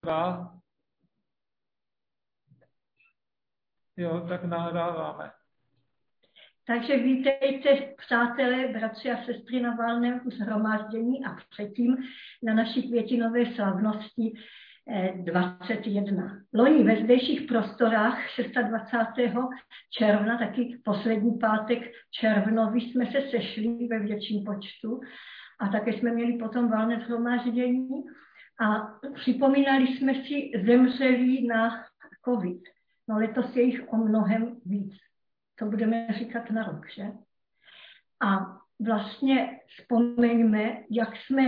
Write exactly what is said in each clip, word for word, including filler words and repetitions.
dál. Jo, tak nahráváme. Takže vítejte, přátelé, bratři a sestry na valném shromáždění a předtím na naší květinové slavnosti dvacet jedna. Loni ve zdejších prostorách dvacátého šestého června, taky poslední pátek červnový, jsme se sešli ve větším počtu a také jsme měli potom valné shromáždění a připomínali jsme si zemřelí na covid. No letos je jich o mnohem víc. To budeme říkat na rok, že? A vlastně vzpomeňme, jak jsme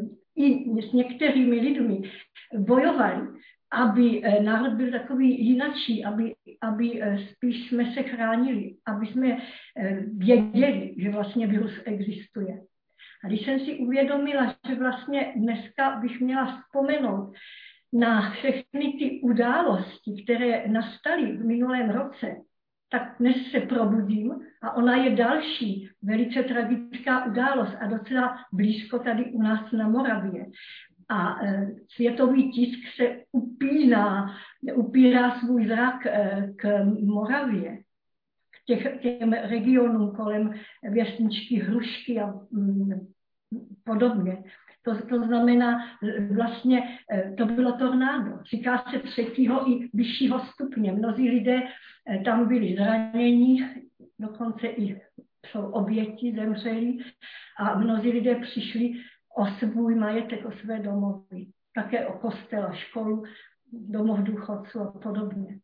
i s některými lidmi bojovali, aby národ byl takový jinačí, aby, aby spíš jsme se chránili, aby jsme věděli, že vlastně virus existuje. A když jsem si uvědomila, že vlastně dneska bych měla vzpomenout na všechny ty události, které nastaly v minulém roce, tak dnes se probudím a ona je další velice tragická událost a docela blízko tady u nás na Moravě. A e, světový tisk se upíná, upírá svůj zrak e, k Moravě, k těch, těm regionům kolem Věstničky, Hrušky a mm, podobně. To, to znamená, vlastně to bylo tornádo. Říká se třetího i vyššího stupně. Mnozí lidé tam byli zraněni, dokonce i jsou oběti, zemřeli a mnozí lidé přišli o svůj majetek, o své domovy. Také o kostel, školu, domov důchodců a podobně.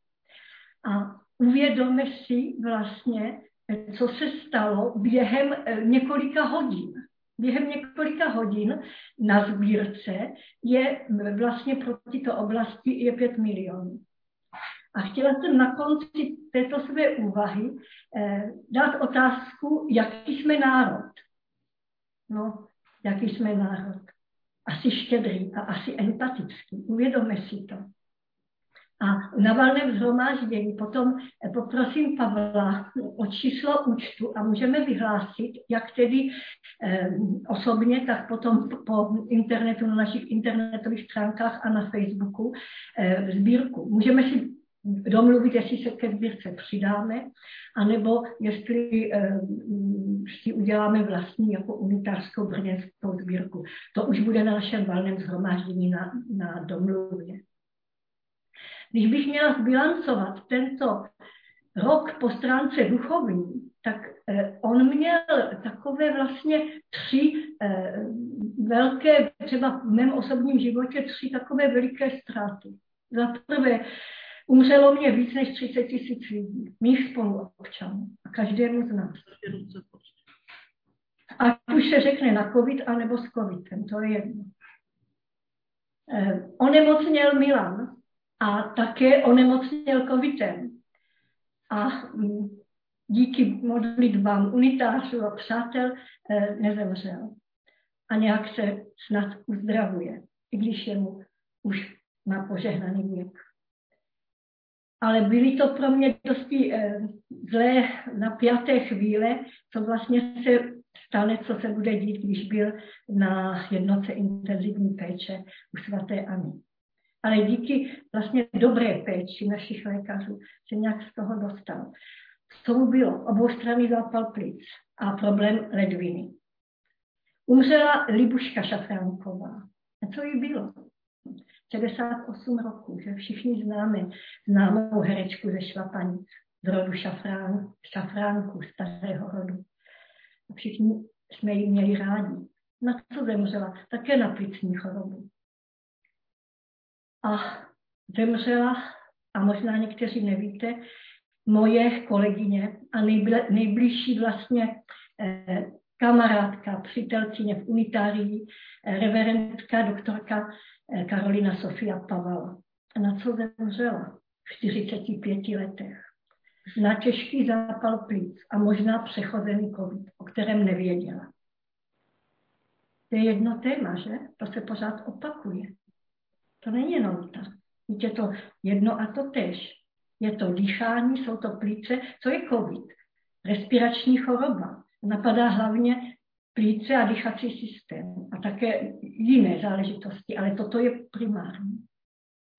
A uvědomme si vlastně, co se stalo během několika hodin. Během několika hodin na sbírce je vlastně pro tyto oblasti je pět milionů. A chtěla jsem na konci této své úvahy eh, dát otázku, jaký jsme národ. No, jaký jsme národ. Asi štědrý a asi empatický. Uvědomme si to. A na valném shromáždění potom poprosím Pavla o číslo účtu a můžeme vyhlásit, jak tedy eh, osobně, tak potom po internetu, na našich internetových stránkách a na Facebooku eh, sbírku. Můžeme si domluvit, jestli se ke sbírce přidáme, anebo jestli eh, si uděláme vlastní jako unitářskou brněnskou sbírku. To už bude na našem valném shromáždění na, na domluvě. Když bych měla zbilancovat tento rok po stránce duchovní, tak eh, on měl takové vlastně tři eh, velké, třeba v mém osobním životě, tři takové veliké ztráty. Za prvé, umřelo mě víc než třicet tisíc lidí, mých spoluobčanů a každému z nás. Ať už se řekne na covid, anebo s covidem, to je jedno. Eh, onemocněl Milan, a také onemocněl covidem. A díky modlitbám unitářů a přátel nezemřel. A nějak se snad uzdravuje, i když je mu už na požehnaný věk. Ale byly to pro mě dosti zlé, napjaté chvíle, co vlastně se stane, co se bude dít, když byl na jednotce intenzivní péče u svaté Anny. Ale díky vlastně dobré péči našich lékařů se nějak z toho dostal. Co mu bylo? Oboustranný zápal plic a problém ledviny. Umřela Libuška Šafránková. A co jí bylo? šedesát osm roků, že všichni známe známou herečku ze Šlapanic, z rodu šafrán, šafránků, starého rodu. A všichni jsme ji měli rádi. Na co zemřela? Také na plicní chorobu. A zemřela, a možná někteří nevíte, moje kolegyně a nejbližší vlastně eh, kamarádka, přítelkyně v unitárii, eh, reverentka, doktorka eh, Karolina Sofia Pavala. A na co zemřela? V čtyřiceti pěti letech. Na těžký zápal plic a možná přechozený covid, o kterém nevěděla. To je jedno téma, že? To se pořád opakuje. To není jenom tak. Je to jedno a to též. Je to dýchání, jsou to plíce. Co je covid? Respirační choroba. Napadá hlavně plíce a dýchací systém. A také jiné záležitosti, ale toto je primární.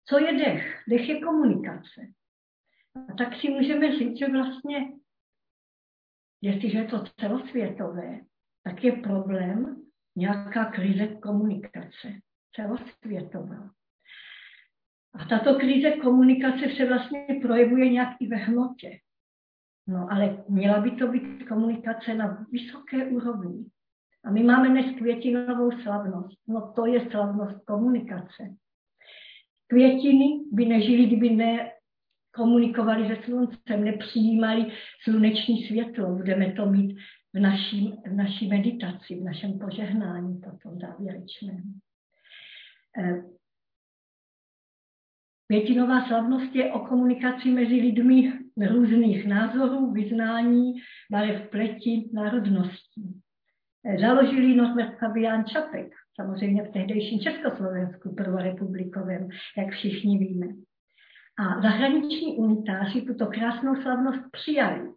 Co je dech? Dech je komunikace. A tak si můžeme říct, že vlastně, jestliže je to celosvětové, tak je problém nějaká krize komunikace. Celosvětová. A tato krize komunikace se vlastně projevuje nějak i ve hmotě. No ale měla by to být komunikace na vysoké úrovni. A my máme dnes květinovou slavnost. No to je slavnost komunikace. Květiny by nežily, kdyby nekomunikovali se sluncem, nepřijímali sluneční světlo. Budeme to mít v naší, v naší meditaci, v našem požehnání, toto závěrečném. Květinová slavnost je o komunikaci mezi lidmi různých názorů, vyznání, barev pleti, národností. Založili Norbert Fabián Čapek, samozřejmě v tehdejším Československu prvorepublikovém, jak všichni víme. A zahraniční unitáři tuto krásnou slavnost přijali.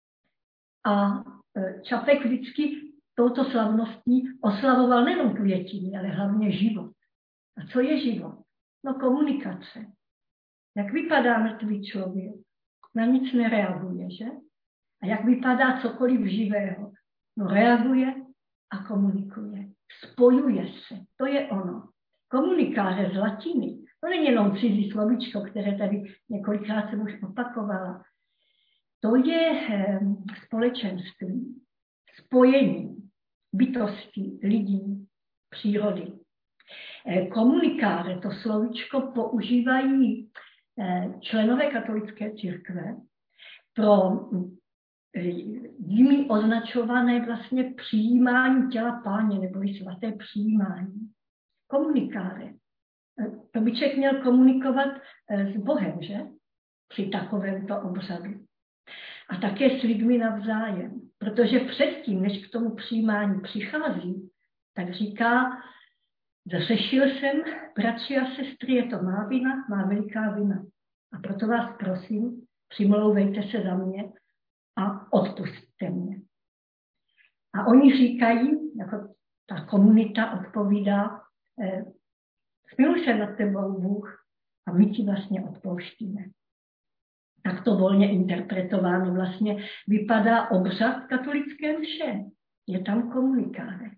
A Čapek vždycky touto slavností oslavoval nejen květiny, ale hlavně život. A co je život? No komunikace. Jak vypadá mrtvý člověk? Na nic nereaguje, že? A jak vypadá cokoliv živého? No reaguje a komunikuje. Spojuje se. To je ono. Komunikáře z latiny. To není jenom cizí slovíčko, které tady několikrát jsem už opakovala. To je eh, společenství, spojení bytostí, lidí, přírody. Eh, komunikáře, to slovíčko používají eh, členové katolické církve pro eh, jimi označované vlastně přijímání těla Páně, nebo i svaté přijímání. Komunikáře. Eh, to by člověk měl komunikovat eh, s Bohem, že? Při takovémto obřadu. A také s lidmi navzájem. Protože předtím, než k tomu přijímání přichází, tak říká, zřešil jsem, bratři a sestry, je to má vina, má veliká vina. A proto vás prosím, přimlouvejte se za mě a odpusťte mě. A oni říkají, jako ta komunita odpovídá, eh, smiluj se nad tebou, Bůh, a my ti vlastně odpouštíme. Tak to volně interpretováno vlastně vypadá obřad katolické mše. Je tam komunikáře.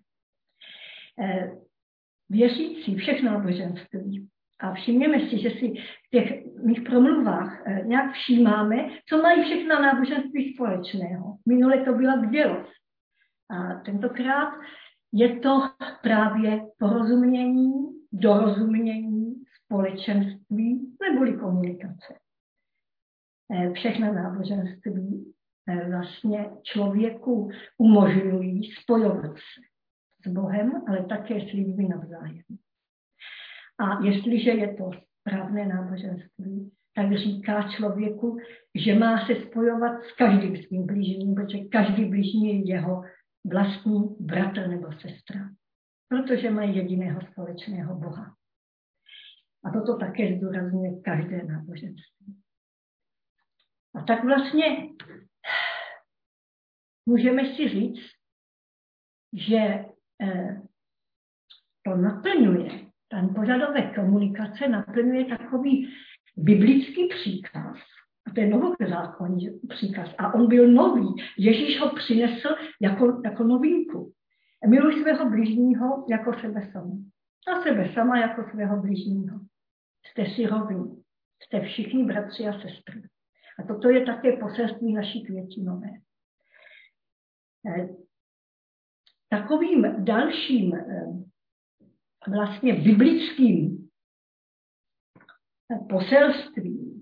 Eh, věřící všech náboženství. A všimněme si, že si v těch mých promluvách eh, nějak všímáme, co mají všechna náboženství společného. Minule to byla bdělost. A tentokrát je to právě porozumění, dorozumění, společenství neboli komunikace. Eh, všechna náboženství eh, vlastně člověku umožňují spojovat se s Bohem, ale také s lidmi navzájem. A jestliže je to správné náboženství, tak říká člověku, že má se spojovat s každým svým blížním, protože každý blížní je jeho vlastní bratr nebo sestra, protože mají jediného společného Boha. A toto také zdůrazňuje každé náboženství. A tak vlastně můžeme si říct, že to naplňuje, ten požadavek komunikace naplňuje takový biblický příkaz. A to je novozákonní příkaz. A on byl nový. Ježíš ho přinesl jako, jako novinku. Miluj svého bližního jako sebe sama. A sebe sama jako svého bližního. Jste si rovní. Jste všichni bratři a sestry. A toto je také poselství naší květinové. Takovým dalším vlastně biblickým poselstvím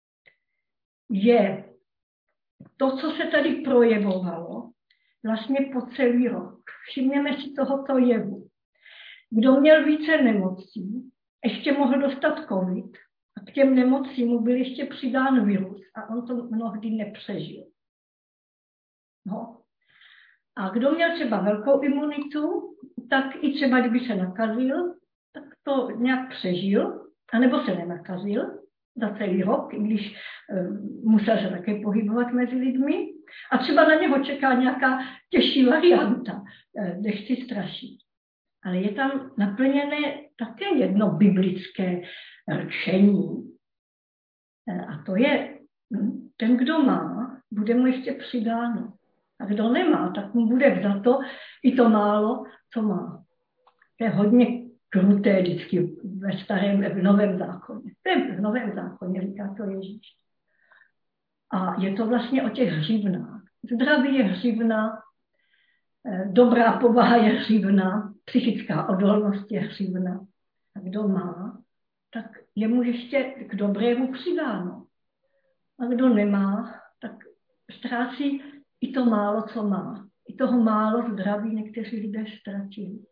je to, co se tady projevovalo vlastně po celý rok. Všimněme si tohoto jevu. Kdo měl více nemocí, ještě mohl dostat covid a k těm nemocím mu byl ještě přidán virus a on to mnohdy nepřežil. No. A kdo měl třeba velkou imunitu, tak i třeba kdyby se nakazil, tak to nějak přežil, anebo se nenakazil za celý rok, i když um, musel se také pohybovat mezi lidmi. A třeba na něho čeká nějaká těžší varianta, nechci strašit. Ale je tam naplněné také jedno biblické rčení. A to je, ten, kdo má, bude mu ještě přidáno. A kdo nemá, tak mu bude vzato i to málo, co má. To je hodně kruté vždycky ve starém, v novém zákoně. To je v novém zákoně, říká to Ježíš. A je to vlastně o těch hřivnách. Zdraví je hřivna, dobrá povaha je hřivna, psychická odolnost je hřivna. A kdo má, tak je mu ještě k dobrému přidáno. A kdo nemá, tak ztrácí i to málo, co má. I toho málo zdraví někteří lidé ztratili.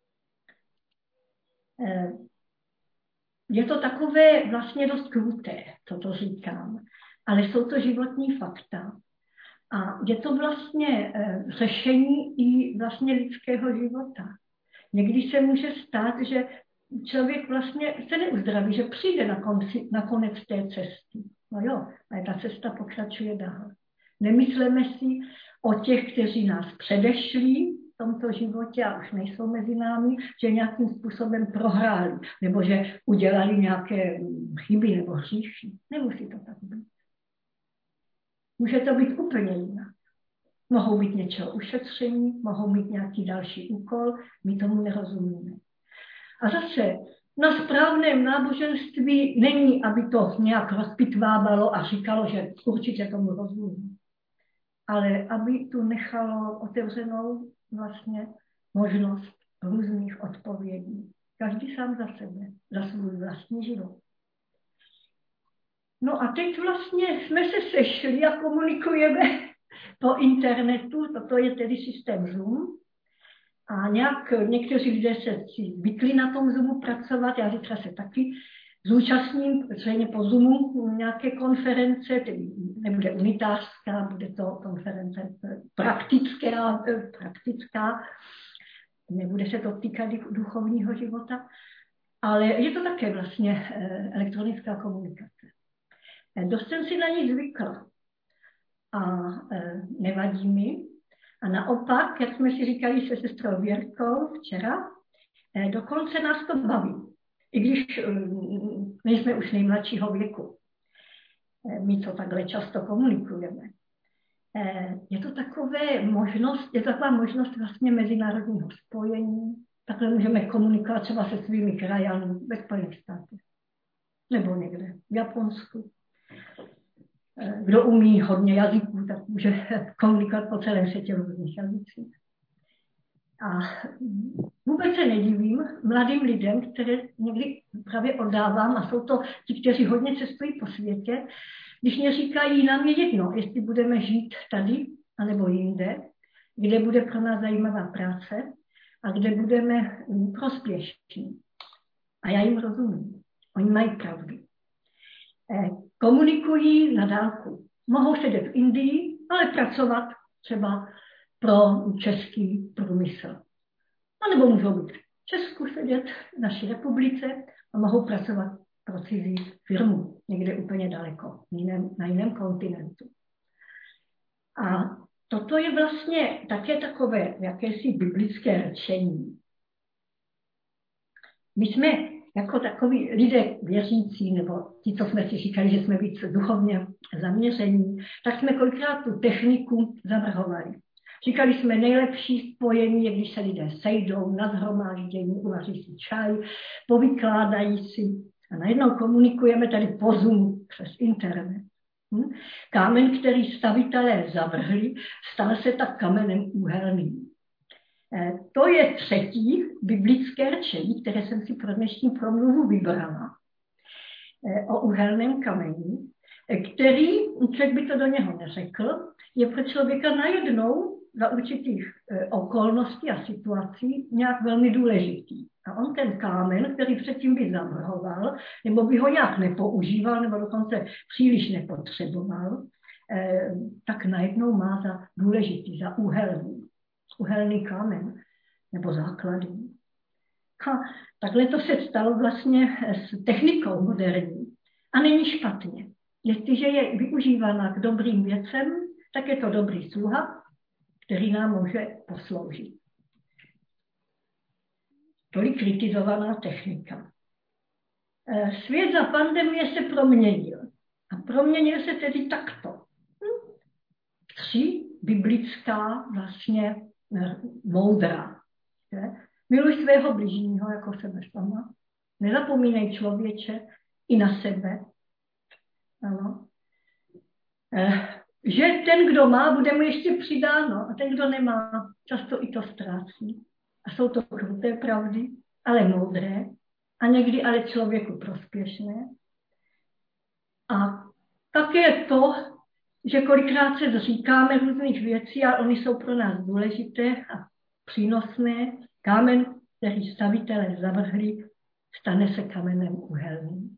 Je to takové vlastně dost kruté, co to říkám, ale jsou to životní fakta. A je to vlastně řešení i vlastně lidského života. Někdy se může stát, že člověk vlastně se neuzdraví, že přijde na, konci, na konec té cesty. No jo, ale ta cesta pokračuje dál. Nemyslíme si o těch, kteří nás předešli v tomto životě a už nejsou mezi námi, že nějakým způsobem prohráli, nebo že udělali nějaké chyby nebo hříchy. Nemusí to tak být. Může to být úplně jinak. Mohou být něčeho ušetření, mohou mít nějaký další úkol, my tomu nerozumíme. A zase na správném náboženství není, aby to nějak rozpitvávalo a říkalo, že určitě tomu rozumí. Ale aby tu nechalo otevřenou vlastně možnost různých odpovědí. Každý sám za sebe, za svůj vlastní život. No a teď vlastně jsme se sešli a komunikujeme po internetu, toto je tedy systém Zoom. A nějak někteří lidé se zvykli na tom Zoomu pracovat, já zítra se taky zúčastním, zřejmě po Zoomu nějaké konference, tedy nebude unitářská, bude to konference praktická, praktická, nebude se to týkat duchovního života, ale je to také vlastně elektronická komunikace. Dost jsem si na ní zvykla a nevadí mi. A naopak, jak jsme si říkali se sestrou Věrkou včera, dokonce nás to baví. I když nejsme už nejmladšího věku. My to takhle často komunikujeme. Je to takové možnost, je to taková možnost vlastně mezinárodního spojení. Takhle můžeme komunikovat třeba se svými krajany ve Spojených státech. Nebo někde v Japonsku. Kdo umí hodně jazyků, tak může komunikovat po celém světě v různých jazycích. A vůbec se nedivím mladým lidem, které někdy právě oddávám, a jsou to ti, kteří hodně cestují po světě, když mě říkají, nám je jedno, jestli budeme žít tady, anebo jinde, kde bude pro nás zajímavá práce a kde budeme prospěšní. A já jim rozumím. Oni mají pravdu. Komunikují na dálku. Mohou sedět v Indii, ale pracovat třeba pro český průmysl. A nebo můžou být v Česku sedět v naší republice a mohou pracovat pro cizí firmu někde úplně daleko, jiném, na jiném kontinentu. A toto je vlastně také takové jakési biblické řečení. My jsme jako takoví lidé věřící, nebo ti, co jsme si říkali, že jsme víc duchovně zaměření, tak jsme kolikrát tu techniku zavrhovali. Říkali jsme, nejlepší spojení je, když se lidé sejdou na shromáždění, uvaří si čaj, povykládají si a najednou komunikujeme tady po Zoomu přes internet. Hm? Kámen, který stavitelé zavrhli, stal se tak kamenem úhelným. E, to je třetí biblické rčení, které jsem si pro dnešní promluvu vybrala, e, o úhelném kameni, e, který, člověk by to do něho neřekl, je pro člověka najednou za určitých e, okolností a situací nějak velmi důležitý. A on ten kámen, který předtím by zavrhoval, nebo by ho nějak nepoužíval, nebo dokonce příliš nepotřeboval, e, tak najednou má za důležitý, za úhelný. Úhelný kámen, nebo základní. A takhle to se stalo vlastně s technikou moderní. A není špatně. Jestliže je využívána k dobrým věcem, tak je to dobrý sluha, který nám může posloužit. Tolik kritizovaná technika. Svět za pandemie se proměnil. A proměnil se tedy takto. Hm? Tři biblická vlastně moudra. Miluj svého bližního jako sebe sama. Nezapomínej člověče i na sebe. Ano. Že ten, kdo má, bude mu ještě přidáno. A ten, kdo nemá, často i to ztrácí. A jsou to kruté pravdy, ale moudré. A někdy ale člověku prospěšné. A také to, že kolikrát se zříkáme různých věcí, ale oni jsou pro nás důležité a přínosné. Kámen, který stavitelé zavrhli, stane se kamenem úhelným.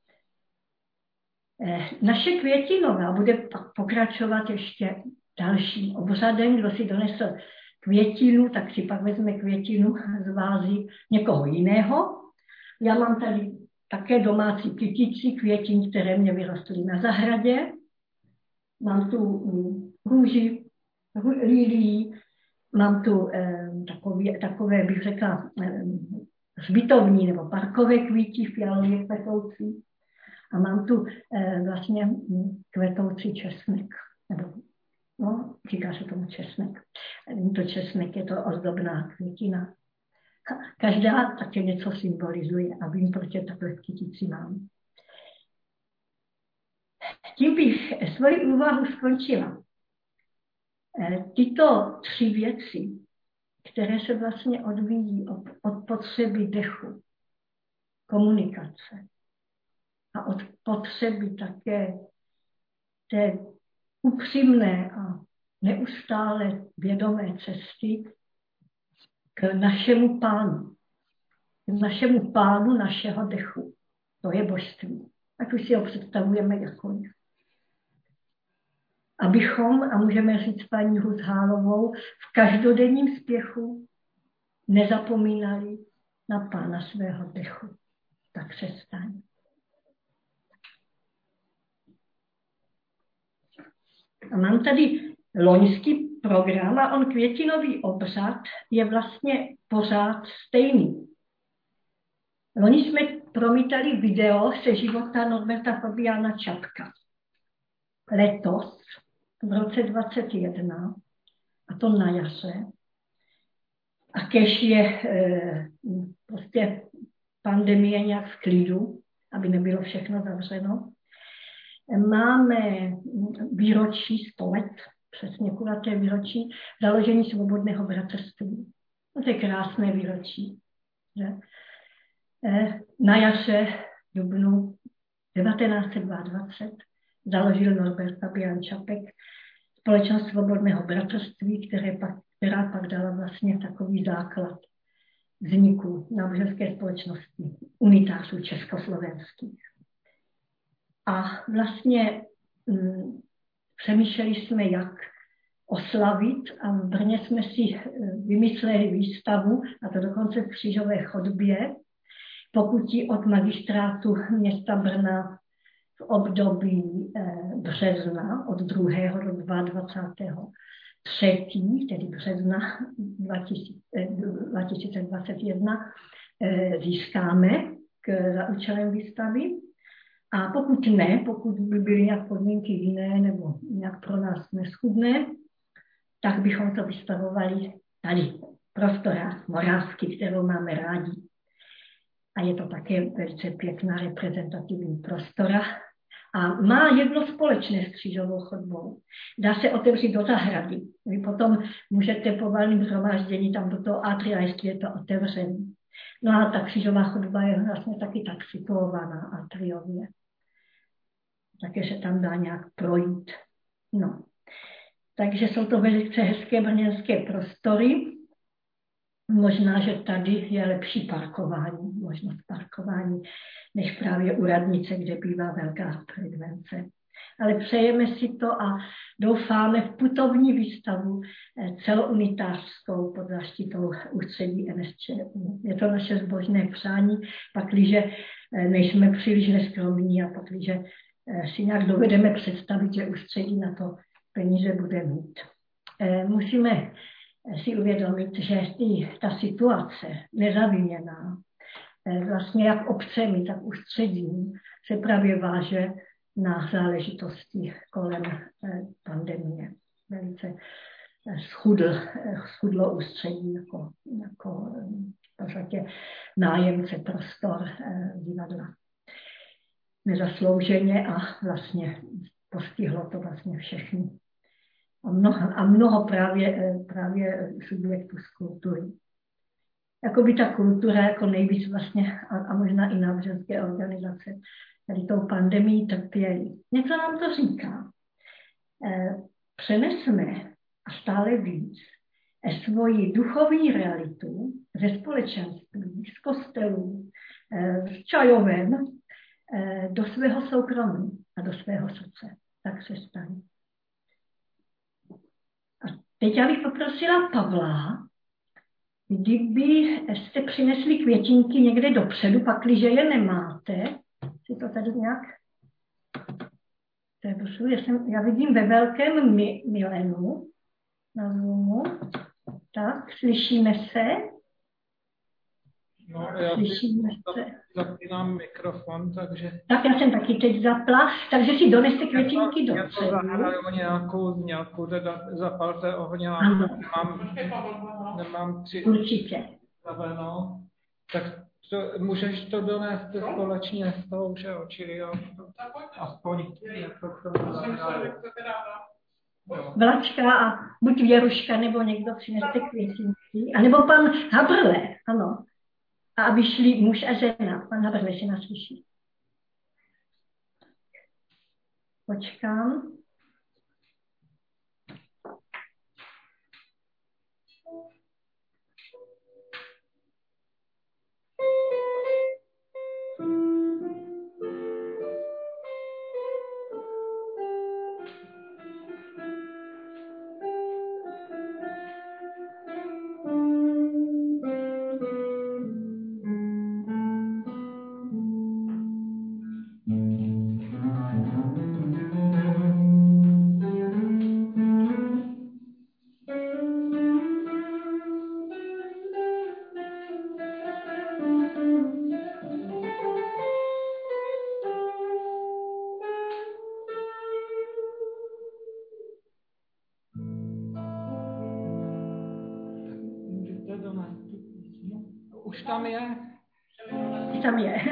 Naše květinová bude pak pokračovat ještě dalším obřadem. Kdo si donesl květinu, tak si pak vezme květinu z vázy někoho jiného. Já mám tady také domácí kytici květin, které mě vyrostly na zahradě. Mám tu růži, lilí, mám tu eh, takové, takové, bych řekla, eh, hřbitovní nebo parkové kvítí, fialově kvetoucí. A mám tu eh, vlastně kvetoucí česnek. Nebo, no, říká se tomu česnek. To česnek je to ozdobná květina. Každá také něco symbolizuje a vím, proč je takhle v kytici mám. Tím bych svoji úvahu skončila. Tyto tři věci, které se vlastně odvíjí od, od potřeby dechu, komunikace a od potřeby také té upřímné a neustále vědomé cesty k našemu pánu. K našemu pánu našeho dechu. To je božství. Ať už si ho představujeme jakkoliv. Abychom, a můžeme říct paní Hushálovou, v každodenním spěchu nezapomínali na pána svého dechu. Tak přestaň. A mám tady loňský program a on květinový obřad je vlastně pořád stejný. Loni jsme promítali video se života Norberta Fabiana Čapka. Letos, v roce dvacet jedna, a to na jaře, a kež je e, prostě pandemie nějak v klidu, aby nebylo všechno zavřeno, máme výročí sto let, přesně kulaté výročí, založení Svobodného bratrství. To je krásné výročí. Že? Na jaře dubnu devatenáct set dvacet dva založil Norbert Fabian Čapek Společnost Svobodného bratrství, které pak, která pak dala vlastně takový základ vzniku náboženské společnosti unitářů československých. A vlastně hm, přemýšleli jsme, jak oslavit, a v Brně jsme si vymysleli výstavu, a to dokonce v Křížové chodbě, pokutí od magistrátu města Brna v období eh, března od druhého do dvacátého třetího tedy března dva tisíce dvacet jedna, eh, získáme k, za účelem výstavy. A pokud ne, pokud by byly nějak podmínky jiné nebo nějak pro nás neschudné, tak bychom to vystavovali tady, v prostorách Morávky, kterou máme rádi. A je to také velice pěkná reprezentativní prostora. A má jedno společné s Křížovou chodbou. Dá se otevřít do zahrady. Vy potom můžete po valném shromáždění tam do toho atria, jestli je to otevřené. No a ta Křížová chodba je vlastně taky tak situovaná atriově. Takže se tam dá nějak projít. No. Takže jsou to velice hezké brněnské prostory. Možná, že tady je lepší parkování, možnost parkování, než právě u radnice, kde bývá velká frekvence. Ale přejeme si to a doufáme v putovní výstavu celounitářskou pod záštitou ústředí N S Č. Je to naše zbožné přání, pakliže nejsme příliš neskromní a pakliže si nějak dovedeme představit, že ústředí na to peníze bude mít. Musíme si uvědomit, že ta situace nezaviněná vlastně jak obcemi, tak ústředím se právě váže na záležitosti kolem pandemie. Velice schudl, schudlo ústředí jako, jako v podstatě nájemce prostor divadla. Nezaslouženě a vlastně postihlo to vlastně všechny. A mnoho, a mnoho právě, právě subjektů z kultury. Jakoby ta kultura jako nejvíc vlastně a, a možná i náboženské organizace tady tou pandemii trpěli. Něco nám to říká. E, přenesme a stále víc svoji duchovní realitu ze společenství, z kostelů, e, z čajoven e, do svého soukromí a do svého srdce. Tak se stane. A teď já bych poprosila Pavla, kdyby jste přinesli květinky někde dopředu, pakliže je nemáte, si to tady nějak... Já, jsem, já vidím ve velkém mi, Milenu na Zoomu. Tak, slyšíme se? No, já slyšíme se. Zapínám mikrofon, takže... Tak já jsem taky teď zapla, takže si doneste květinky do dopředu. Já to zahraju nějakou, nějakou teda zapalte ohně, mám, nemám tři... Určitě. Zaveno. Tak to, můžeš to donést společně s tou, že jo, čili jo, aspoň něco k tomu zahraju. Vlačka a buď Věruška, nebo někdo přineste květinky, a nebo pan Habrle, ano. A aby šli muž a žena. Pan Habrle si nás slyší. Počkám. Už tam je? Už tam je.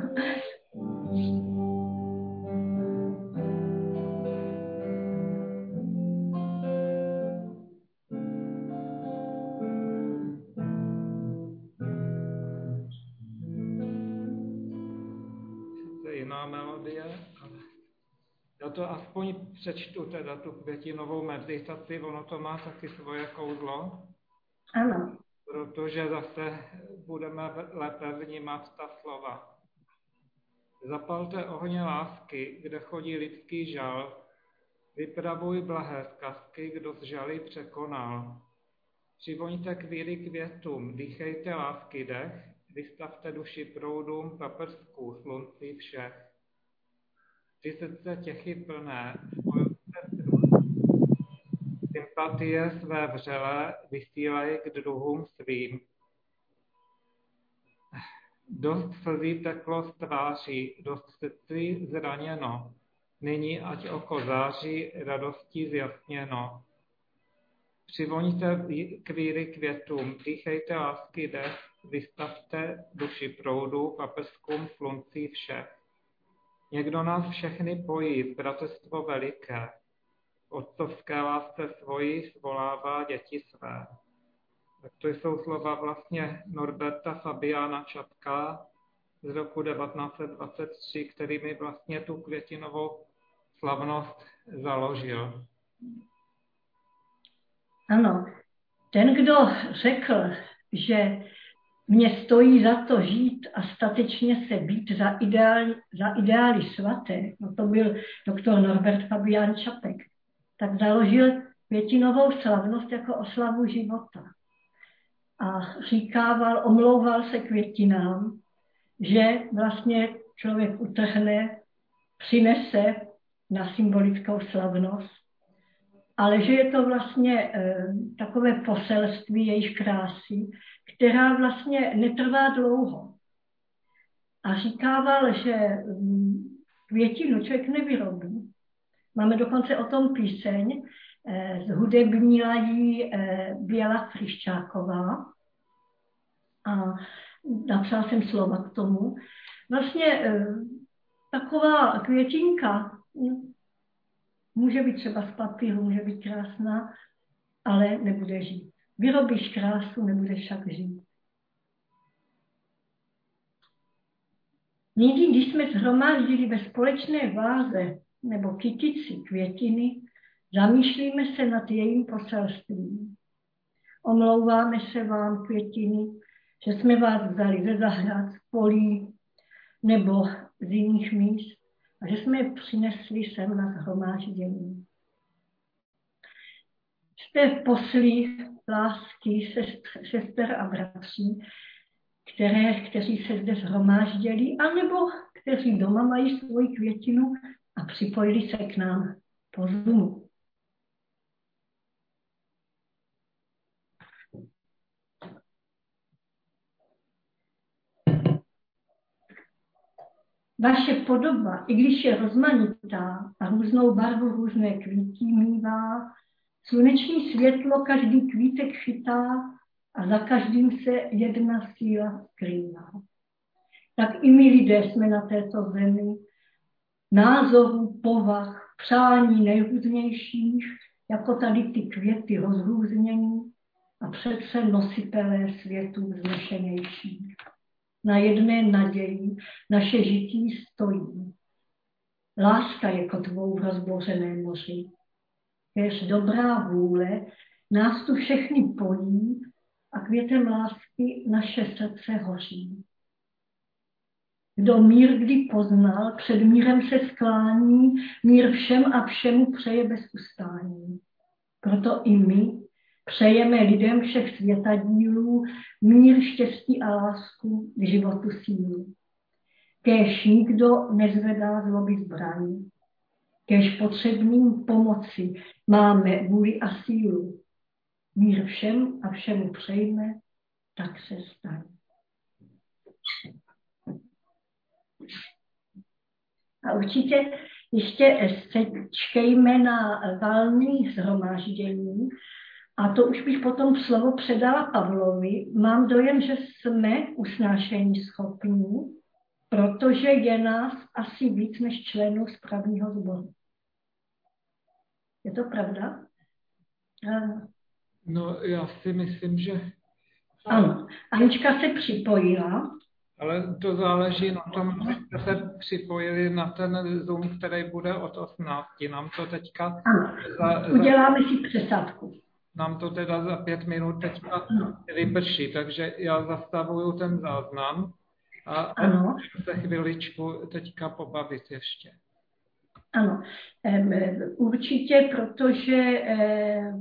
To je jiná melodie, ale já to aspoň přečtu, teda tu květinovou meditaci, ono to má taky svoje kouzlo. Ano. Protože zase budeme lépe vnímat ta slova. Zapalte ohně lásky, kde chodí lidský žal, vypravuj blahé zkazky, kdo z žaly překonal. Přivoňte kvíry květům, dýchejte lásky dech, vystavte duši proudům paprsků, slunci všech. Ty srdce těchy plné, sympatie své vřelé vysílej k druhům svým. Dost slzí teklo z tváří, dost srdcí zraněno. Nyní ať oko září, radostí zjasněno. Přivoňte kvíry květům, dýchejte lásky dech, vystavte duši proudu, paprskům sluncí všech. Někdo nás všechny pojí, bratrstvo veliké. Otcovské lásce svoji svolává děti své. Tak to jsou slova vlastně Norberta Fabiana Čapka z roku devatenáct set dvacet tři, který mi vlastně tu květinovou slavnost založil. Ano, ten, kdo řekl, že mně stojí za to žít a statečně se být za, ideál, za ideály svaté, no to byl doktor Norbert Fabian Čapek, tak založil květinovou slavnost jako oslavu života. A říkával, omlouval se květinám, že vlastně člověk utrhne, přinese na symbolickou slavnost, ale že je to vlastně e, takové poselství jejich krásy, která vlastně netrvá dlouho. a říkával, že květinu člověk nevyrobí. Máme dokonce o tom píseň, zhudebnila ji Běla Fryščáková a napsala jsem slova k tomu. Vlastně taková květinka může být třeba z papíru, může být krásná, ale nebude žít. Vyrobíš krásu, nebudeš však žít. Někdy, když jsme shromáždili ve společné váze nebo kytici květiny, zamýšlíme se nad jejím poselstvím. Omlouváme se vám, květiny, že jsme vás vzali ze zahrad, z polí nebo z jiných míst a že jsme je přinesli sem na shromáždění. Jste poslí lásky sestr, sester a bratří, které, kteří se zde shromážděli, anebo kteří doma mají svoji květinu a připojili se k nám po Zoomu. Vaše podoba, i když je rozmanitá a různou barvu různé kvítí mívá, sluneční světlo každý kvítek chytá a za každým se jedna síla skrývá. Tak i my lidé jsme na této zemi, názorů, povah, přání nejrůznějších, jako tady ty květy rozrůznění a přece nositelé světů vznešenějších. Na jedné naději naše žití stojí. Láska je kotvou v rozbořené moři. Kéž dobrá vůle nás tu všechny pojí a květem lásky naše srdce hoří. Kdo mír kdy poznal, před mírem se sklání, mír všem a všemu přeje bez ustání. Proto i my přejeme lidem všech světadílů mír, štěstí a lásku k životu sílu. Kéž nikdo nezvedá zloby zbraní, kéž potřebným pomoci máme vůli a sílu. Mír všem a všemu přejme, tak se stane. A určitě ještě se čkejme na valný shromáždění. A to už bych potom slovo předala Pavlovi. Mám dojem, že jsme usnášení schopní, protože je nás asi víc než členů správního sboru. Je to pravda? No, já si myslím, že... Ano. Anička se připojila. Ale to záleží na tom, že jste se připojili na ten Zoom, který bude od osmnácti. Nám to teďka... Ano, za, uděláme za, si přesádku. Nám to teda za pět minut teďka vyprší, takže já zastavuju ten záznam a můžeme se chviličku teďka pobavit ještě. Ano, určitě, protože